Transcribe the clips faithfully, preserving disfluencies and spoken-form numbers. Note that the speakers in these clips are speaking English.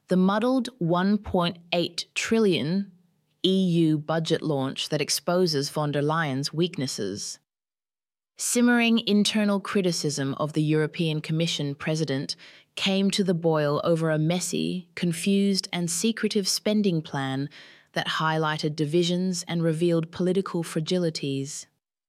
The muddled one point eight trillion E U budget launch that exposes von der Leyen's weaknesses. Simmering internal criticism of the European Commission president came to the boil over a messy, confused, and secretive spending plan that highlighted divisions and revealed political fragilities.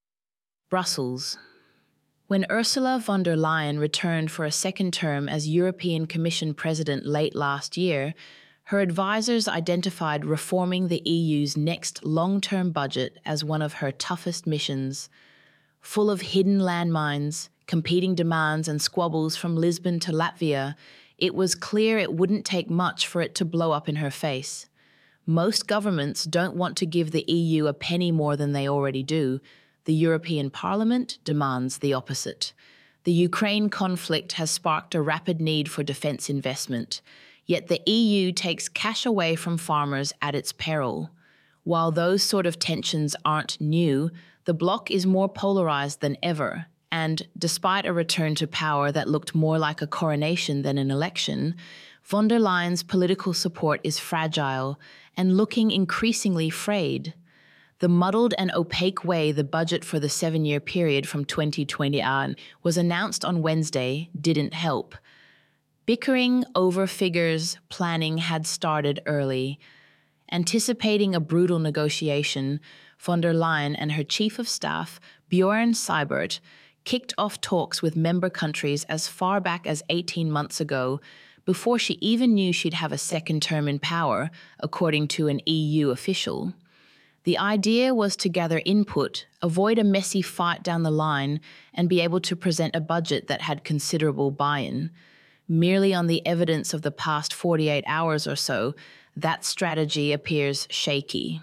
Brussels. When Ursula von der Leyen returned for a second term as European Commission president late last year, her advisors identified reforming the E U's next long-term budget as one of her toughest missions. Full of hidden landmines, competing demands, and squabbles from Lisbon to Latvia, it was clear it wouldn't take much for it to blow up in her face. Most governments don't want to give the E U a penny more than they already do. The European Parliament demands the opposite. The Ukraine conflict has sparked a rapid need for defense investment, yet the E U takes cash away from farmers at its peril. While those sort of tensions aren't new, the bloc is more polarized than ever, and despite a return to power that looked more like a coronation than an election, von der Leyen's political support is fragile and looking increasingly frayed. The muddled and opaque way the budget for the seven-year period from twenty twenty on was announced on Wednesday didn't help. Bickering over figures planning had started early. Anticipating a brutal negotiation, von der Leyen and her chief of staff, Bjorn Seibert, kicked off talks with member countries as far back as eighteen months ago, before she even knew she'd have a second term in power, according to an E U official. The idea was to gather input, avoid a messy fight down the line, and be able to present a budget that had considerable buy-in. Merely on the evidence of the past forty-eight hours or so, that strategy appears shaky.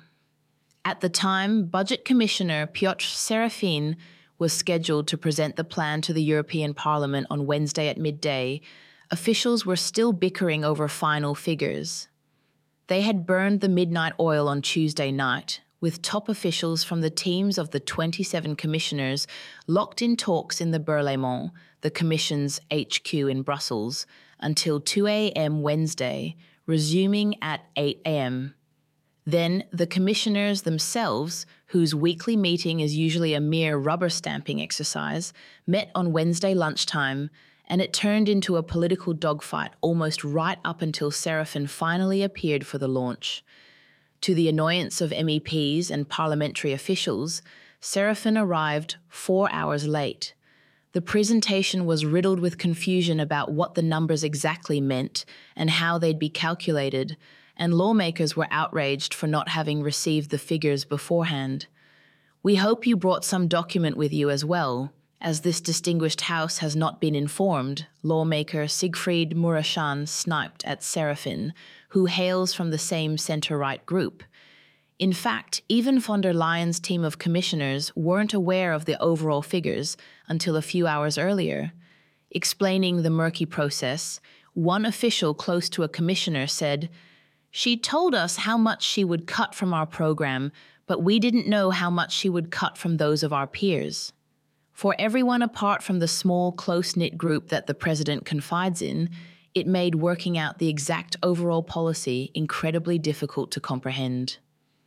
At the time, Budget Commissioner Piotr Serafin was scheduled to present the plan to the European Parliament on Wednesday at midday. Officials were still bickering over final figures. They had burned the midnight oil on Tuesday night, with top officials from the teams of the twenty-seven commissioners locked in talks in the Berlaymont, the Commission's H Q in Brussels, until two a m Wednesday, resuming at eight a m Then the commissioners themselves, whose weekly meeting is usually a mere rubber-stamping exercise, met on Wednesday lunchtime, and it turned into a political dogfight almost right up until Serafin finally appeared for the launch. To the annoyance of M E Ps and parliamentary officials, Serafin arrived four hours late. The presentation was riddled with confusion about what the numbers exactly meant and how they'd be calculated, and lawmakers were outraged for not having received the figures beforehand. "We hope you brought some document with you as well, as this distinguished house has not been informed," lawmaker Siegfried Mureschan sniped at Serafin, who hails from the same centre-right group. In fact, even von der Leyen's team of commissioners weren't aware of the overall figures until a few hours earlier. Explaining the murky process, one official close to a commissioner said, "She told us how much she would cut from our program, but we didn't know how much she would cut from those of our peers." For everyone apart from the small, close-knit group that the president confides in, it made working out the exact overall policy incredibly difficult to comprehend.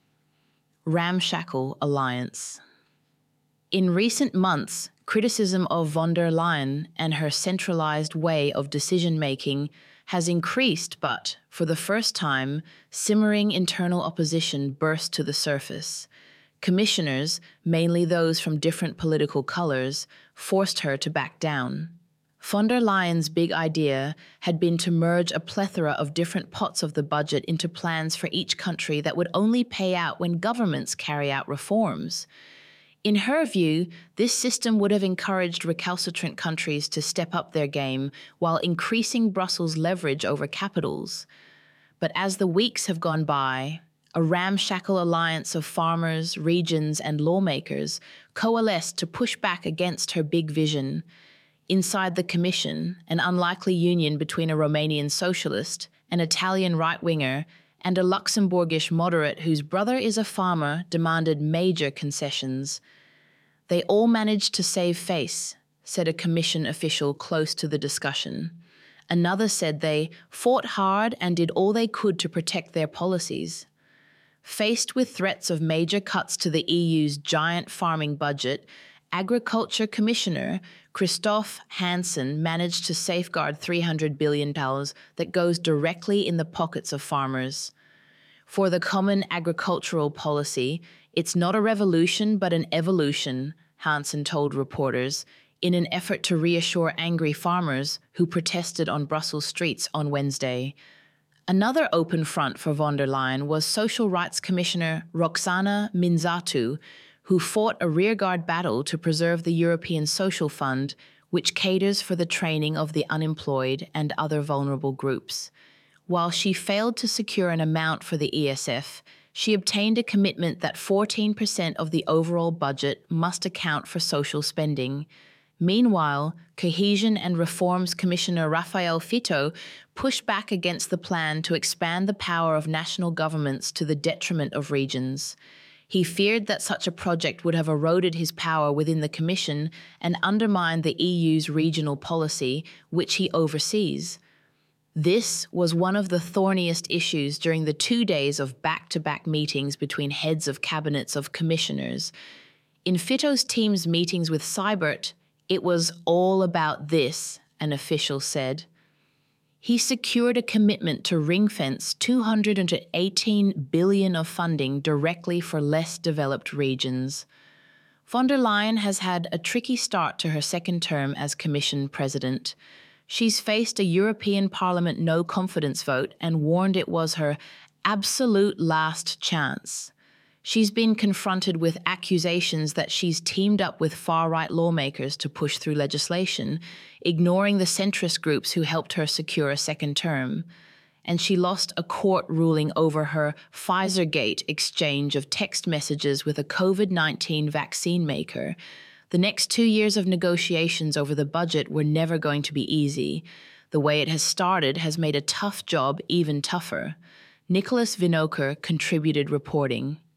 Ramshackle alliance. In recent months, criticism of von der Leyen and her centralized way of decision-making has increased, but, for the first time, simmering internal opposition burst to the surface. Commissioners, mainly those from different political colors, forced her to back down. Von der Leyen's big idea had been to merge a plethora of different pots of the budget into plans for each country that would only pay out when governments carry out reforms. In her view, this system would have encouraged recalcitrant countries to step up their game while increasing Brussels' leverage over capitals. But as the weeks have gone by, a ramshackle alliance of farmers, regions, and lawmakers coalesced to push back against her big vision. Inside the Commission, an unlikely union between a Romanian socialist, an Italian right-winger, and a Luxembourgish moderate whose brother is a farmer demanded major concessions. "They all managed to save face," said a Commission official close to the discussion. Another said they fought hard and did all they could to protect their policies. Faced with threats of major cuts to the E U's giant farming budget, Agriculture Commissioner Christophe Hansen managed to safeguard three hundred billion dollars that goes directly in the pockets of farmers. For the Common Agricultural Policy, it's not a revolution but an evolution, Hansen told reporters, in an effort to reassure angry farmers who protested on Brussels streets on Wednesday. Another open front for von der Leyen was Social Rights Commissioner Roxana Minzatu, who fought a rearguard battle to preserve the European Social Fund, which caters for the training of the unemployed and other vulnerable groups. While she failed to secure an amount for the E S F, she obtained a commitment that fourteen percent of the overall budget must account for social spending. Meanwhile, Cohesion and Reforms Commissioner Rafael Fito pushed back against the plan to expand the power of national governments to the detriment of regions. He feared that such a project would have eroded his power within the Commission and undermined the E U's regional policy, which he oversees. This was one of the thorniest issues during the two days of back-to-back meetings between heads of cabinets of commissioners. In Fito's team's meetings with Seibert, it was all about this, an official said. He secured a commitment to ring-fence two hundred eighteen billion dollars of funding directly for less developed regions. Von der Leyen has had a tricky start to her second term as Commission President. She's faced a European Parliament no-confidence vote and warned it was her absolute last chance. She's been confronted with accusations that she's teamed up with far-right lawmakers to push through legislation, ignoring the centrist groups who helped her secure a second term. And she lost a court ruling over her Pfizer-gate exchange of text messages with a COVID nineteen vaccine maker. The next two years of negotiations over the budget were never going to be easy. The way it has started has made a tough job even tougher. Nicholas Vinokur contributed reporting.